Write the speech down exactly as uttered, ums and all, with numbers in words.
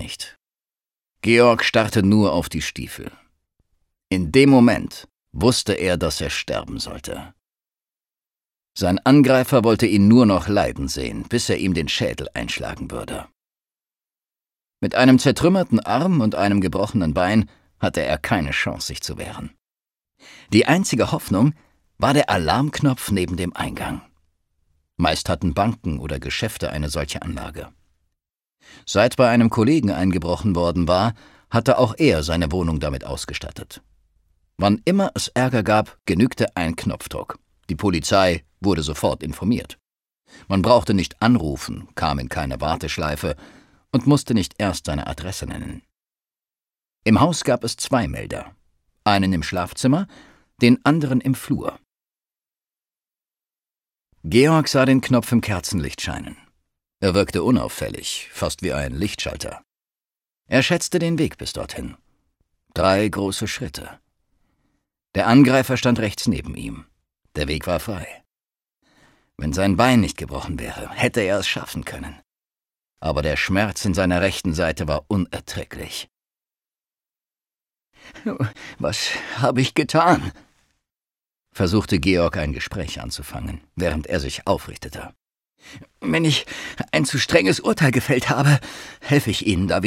nicht. Georg starrte nur auf die Stiefel. In dem Moment wusste er, dass er sterben sollte. Sein Angreifer wollte ihn nur noch leiden sehen, bis er ihm den Schädel einschlagen würde. Mit einem zertrümmerten Arm und einem gebrochenen Bein hatte er keine Chance, sich zu wehren. Die einzige Hoffnung war der Alarmknopf neben dem Eingang. Meist hatten Banken oder Geschäfte eine solche Anlage. Seit bei einem Kollegen eingebrochen worden war, hatte auch er seine Wohnung damit ausgestattet. Wann immer es Ärger gab, genügte ein Knopfdruck. Die Polizei wurde sofort informiert. Man brauchte nicht anrufen, kam in keine Warteschleife und musste nicht erst seine Adresse nennen. Im Haus gab es zwei Melder, einen im Schlafzimmer, den anderen im Flur. Georg sah den Knopf im Kerzenlicht scheinen. Er wirkte unauffällig, fast wie ein Lichtschalter. Er schätzte den Weg bis dorthin. Drei große Schritte. Der Angreifer stand rechts neben ihm. Der Weg war frei. Wenn sein Bein nicht gebrochen wäre, hätte er es schaffen können. Aber der Schmerz in seiner rechten Seite war unerträglich. »Was habe ich getan?« versuchte Georg ein Gespräch anzufangen, während er sich aufrichtete. »Wenn ich ein zu strenges Urteil gefällt habe, helfe ich Ihnen da wieder